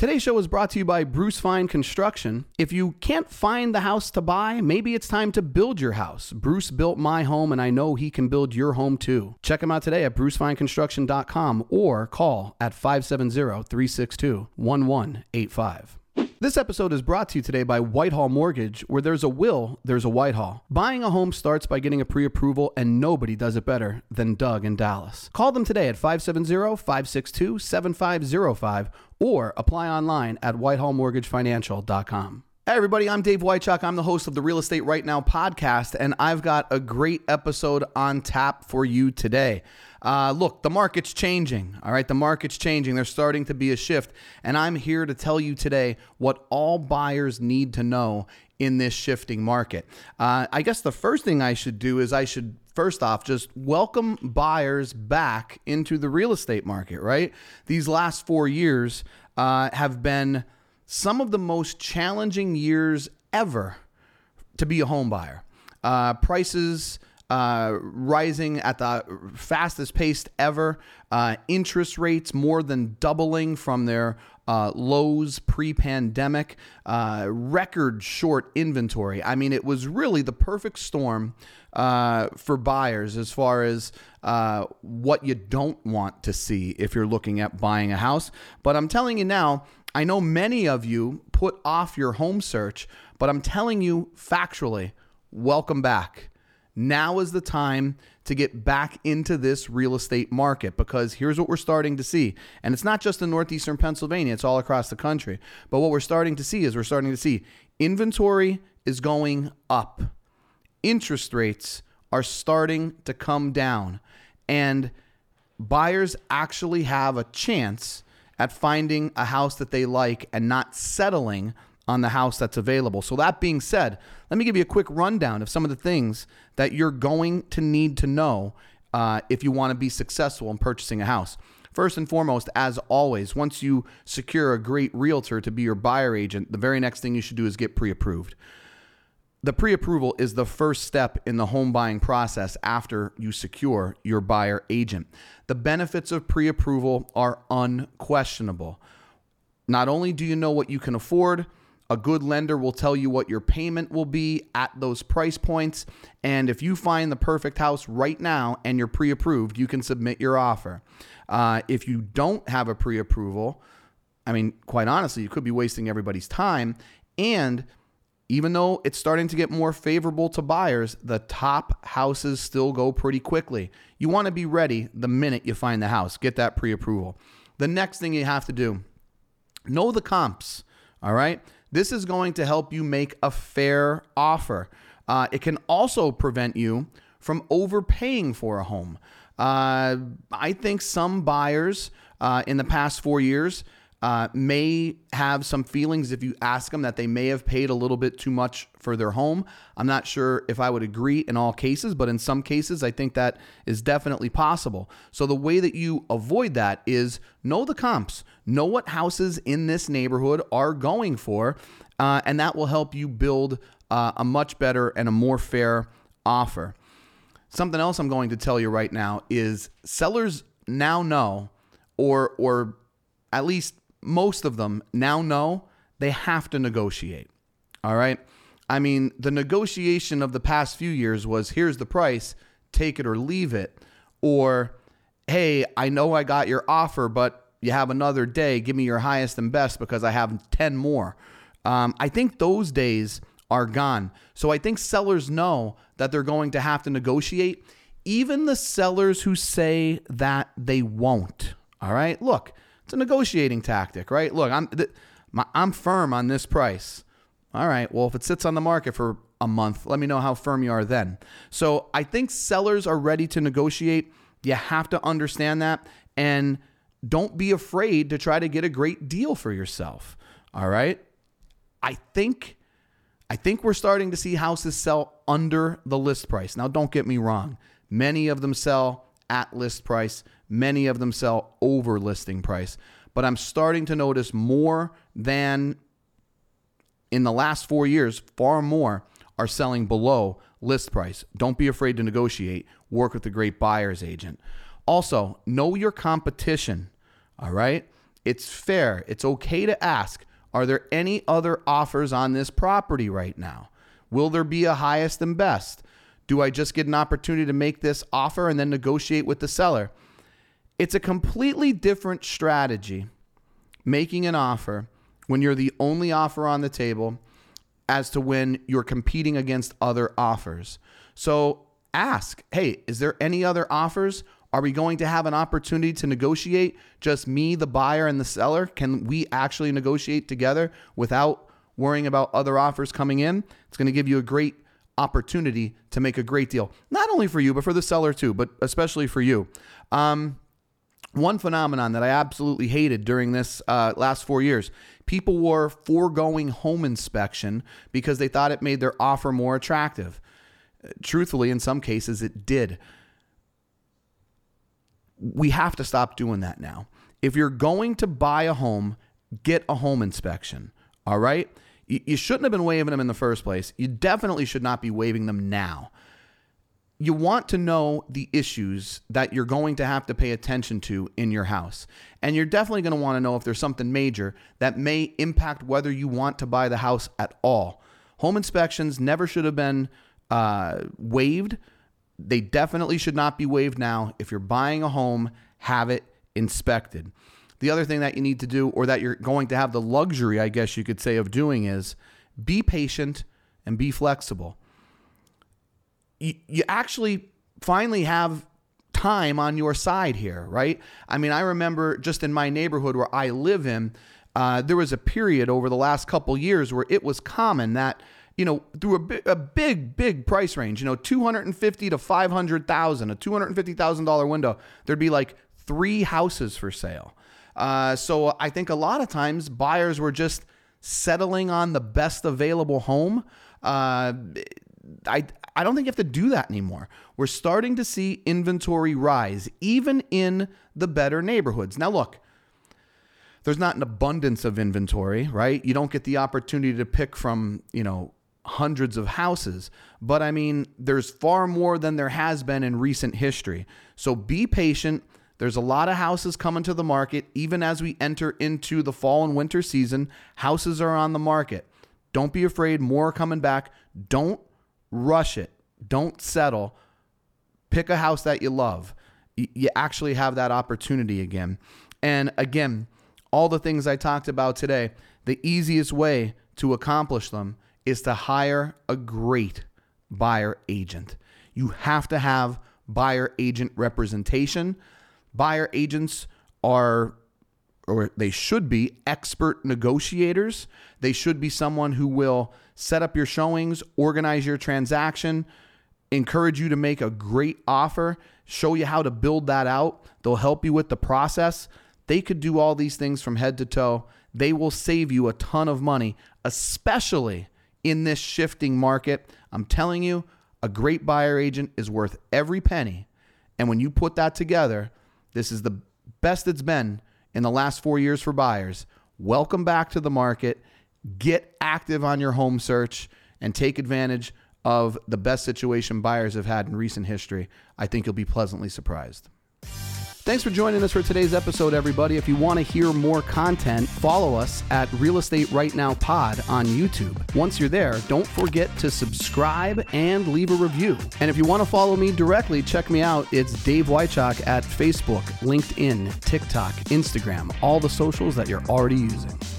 Today's show is brought to you by Bruce Fine Construction. If you can't find the house to buy, maybe it's time to build your house. Bruce built my home, and I know he can build your home too. Check him out today at brucefineconstruction.com or call at 570-362-1185. This episode is brought to you today by Whitehall Mortgage. Where there's a will, there's a Whitehall. Buying a home starts by getting a pre-approval, and nobody does it better than Doug in Dallas. Call them today at 570-562-7505 or apply online at whitehallmortgagefinancial.com. Hey everybody, I'm Dave Wychuck. I'm the host of the Real Estate Right Now podcast, and I've got a great episode on tap for you today. Look, the market's changing, all right? The market's changing. There's starting to be a shift, and I'm here to tell you today what all buyers need to know in this shifting market. I guess the first thing I should do is first off, just welcome buyers back into the real estate market, right? These last 4 years have been some of the most challenging years ever to be a home buyer. Prices rising at the fastest pace ever. Interest rates more than doubling from their lows pre-pandemic. Record short inventory. I mean, it was really the perfect storm for buyers as far as what you don't want to see if you're looking at buying a house. But I'm telling you now, I know many of you put off your home search, but I'm telling you factually, welcome back. Now is the time to get back into this real estate market, because here's what we're starting to see. And it's not just in northeastern Pennsylvania, it's all across the country. But what we're starting to see inventory is going up. Interest rates are starting to come down. And buyers actually have a chance at finding a house that they like and not settling on the house that's available. So that being said, let me give you a quick rundown of some of the things that you're going to need to know if you want to be successful in purchasing a house. First and foremost, as always, once you secure a great realtor to be your buyer agent, the very next thing you should do is get pre-approved. The pre-approval is the first step in the home buying process after you secure your buyer agent. The benefits of pre-approval are unquestionable. Not only do you know what you can afford, a good lender will tell you what your payment will be at those price points. And if you find the perfect house right now and you're pre-approved, you can submit your offer. If you don't have a pre-approval, I mean, quite honestly, you could be wasting everybody's time. And even though it's starting to get more favorable to buyers, the top houses still go pretty quickly. You want to be ready the minute you find the house. Get that pre-approval. The next thing you have to do, know the comps, all right? This is going to help you make a fair offer. It can also prevent you from overpaying for a home. I think some buyers in the past 4 years may have some feelings if you ask them that they may have paid a little bit too much for their home. I'm not sure if I would agree in all cases, but in some cases, I think that is definitely possible. So the way that you avoid that is know the comps, know what houses in this neighborhood are going for, and that will help you build a much better and a more fair offer. Something else I'm going to tell you right now is sellers now know, or at least most of them now know, they have to negotiate. All right. I mean, the negotiation of the past few years was, here's the price, take it or leave it. Or, hey, I know I got your offer, but you have another day. Give me your highest and best because I have 10 more. I think those days are gone. So I think sellers know that they're going to have to negotiate. Even the sellers who say that they won't. All right. Look, it's a negotiating tactic, right? Look, I'm firm on this price. All right, well, if it sits on the market for a month, let me know how firm you are then. So I think sellers are ready to negotiate. You have to understand that, and don't be afraid to try to get a great deal for yourself. All right? I think we're starting to see houses sell under the list price. Now, don't get me wrong. Many of them sell at list price. Many of them sell over listing price. But I'm starting to notice more than in the last 4 years, far more are selling below list price. Don't be afraid to negotiate. Work with a great buyer's agent. Also, know your competition. All right? it's fair. It's okay to ask, are there any other offers on this property right now? Will there be a highest and best? Do I just get an opportunity to make this offer and then negotiate with the seller? It's a completely different strategy making an offer when you're the only offer on the table as to when you're competing against other offers. So ask, hey, is there any other offers? Are we going to have an opportunity to negotiate? Just me, the buyer, and the seller? Can we actually negotiate together without worrying about other offers coming in? It's going to give you a great opportunity to make a great deal. Not only for you, but for the seller too, but especially for you. One phenomenon that I absolutely hated during this last 4 years, people were foregoing home inspection because they thought it made their offer more attractive. Truthfully, in some cases, it did. We have to stop doing that now. If you're going to buy a home, get a home inspection, all right? You shouldn't have been waiving them in the first place. You definitely should not be waiving them now. You want to know the issues that you're going to have to pay attention to in your house. And you're definitely going to want to know if there's something major that may impact whether you want to buy the house at all. Home inspections never should have been waived. They definitely should not be waived now. If you're buying a home, have it inspected. The other thing that you need to do, or that you're going to have the luxury, I guess you could say, of doing is be patient and be flexible. You actually finally have time on your side here, right? I mean, I remember just in my neighborhood where I live in, there was a period over the last couple years where it was common that, you know, through a big price range, you know, $250,000 to $500,000, a $250,000 window, there'd be like 3 houses for sale. So I think a lot of times buyers were just settling on the best available home. I don't think you have to do that anymore. We're starting to see inventory rise, even in the better neighborhoods. Now, look, there's not an abundance of inventory, right? You don't get the opportunity to pick from, you know, hundreds of houses. But I mean, there's far more than there has been in recent history. So be patient. There's a lot of houses coming to the market. Even as we enter into the fall and winter season, houses are on the market. Don't be afraid. More are coming back. Don't rush it. Don't settle. Pick a house that you love. You actually have that opportunity again. And again, all the things I talked about today, the easiest way to accomplish them is to hire a great buyer agent. You have to have buyer agent representation. Buyer agents are, or they should be, expert negotiators. They should be someone who will set up your showings, organize your transaction, encourage you to make a great offer, show you how to build that out. They'll help you with the process. They could do all these things from head to toe. They will save you a ton of money, especially in this shifting market. I'm telling you, a great buyer agent is worth every penny. And when you put that together, this is the best it's been in the last 4 years for buyers. Welcome back to the market. Get active on your home search and take advantage of the best situation buyers have had in recent history. I think you'll be pleasantly surprised. Thanks for joining us for today's episode, everybody. If you want to hear more content, follow us at Real Estate Right Now Pod on YouTube. Once you're there, don't forget to subscribe and leave a review. And if you want to follow me directly, check me out. It's Dave Wychock at Facebook, LinkedIn, TikTok, Instagram, all the socials that you're already using.